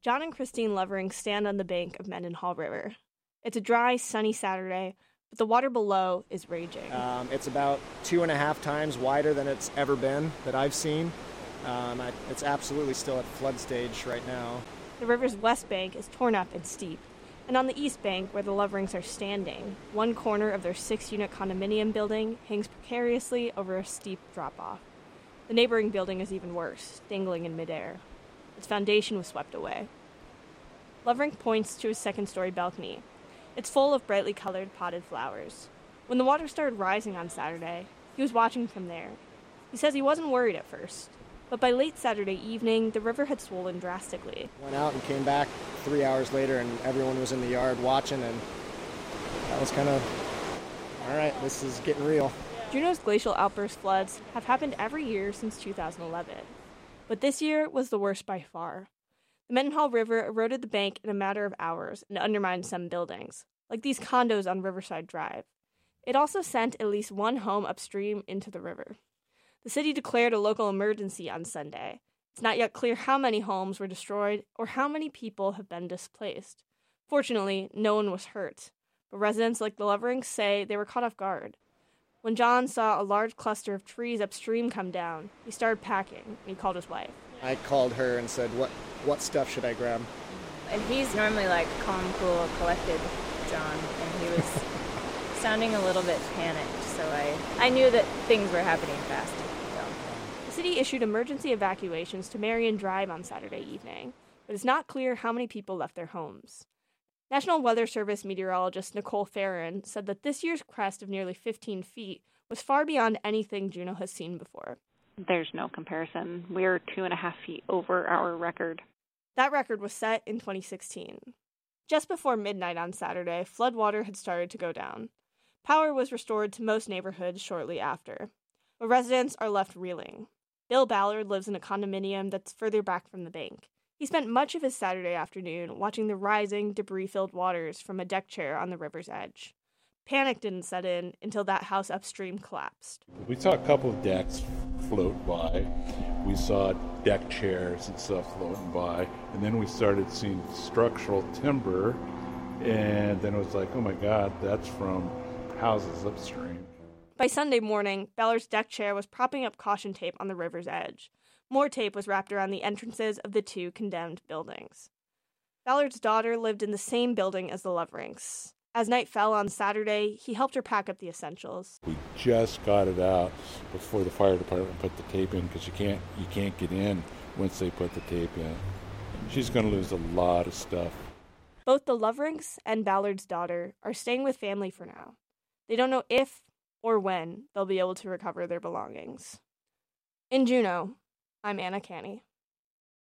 John and Christine Lovering stand on the bank of Mendenhall River. It's a dry, sunny Saturday, but the water below is raging. It's about 2.5 times wider than it's ever been that I've seen. It's absolutely still at flood stage right now. The river's west bank is torn up and steep, and on the east bank, where the Loverings are standing, one corner of their 6-unit condominium building hangs precariously over a steep drop-off. The neighboring building is even worse, dangling in midair. Its foundation was swept away. Lovering points to his second-story balcony. It's full of brightly colored potted flowers. When the water started rising on Saturday, he was watching from there. He says he wasn't worried at first, but by late Saturday evening, the river had swollen drastically. Went out and came back 3 hours later, and everyone was in the yard watching, and that was kind of, all right, this is getting real. Juneau's glacial outburst floods have happened every year since 2011, but this year was the worst by far. The Mendenhall River eroded the bank in a matter of hours and undermined some buildings, like these condos on Riverside Drive. It also sent at least one home upstream into the river. The city declared a local emergency on Sunday. It's not yet clear how many homes were destroyed or how many people have been displaced. Fortunately, no one was hurt, but residents like the Loverings say they were caught off guard. When John saw a large cluster of trees upstream come down, he started packing, and he called his wife. I called her and said, what stuff should I grab? And he's normally like calm, cool, collected, John, and he was sounding a little bit panicked, so I knew that things were happening fast. So. The city issued emergency evacuations to Marion Drive on Saturday evening, but it's not clear how many people left their homes. National Weather Service meteorologist Nicole Farron said that this year's crest of nearly 15 feet was far beyond anything Juneau has seen before. There's no comparison. We're 2.5 feet over our record. That record was set in 2016. Just before midnight on Saturday, floodwater had started to go down. Power was restored to most neighborhoods shortly after, but residents are left reeling. Bill Ballard lives in a condominium that's further back from the bank. He spent much of his Saturday afternoon watching the rising, debris-filled waters from a deck chair on the river's edge. Panic didn't set in until that house upstream collapsed. We saw a couple of decks float by. We saw deck chairs and stuff floating by. And then we started seeing structural timber. And then it was like, oh my God, that's from houses upstream. By Sunday morning, Ballard's deck chair was propping up caution tape on the river's edge. More tape was wrapped around the entrances of the 2 condemned buildings. Ballard's daughter lived in the same building as the Loverings. As night fell on Saturday, he helped her pack up the essentials. We just got it out before the fire department put the tape in, because you can't get in once they put the tape in. She's going to lose a lot of stuff. Both the Loverings and Ballard's daughter are staying with family for now. They don't know if or when they'll be able to recover their belongings. In Juneau, I'm Anna Canny.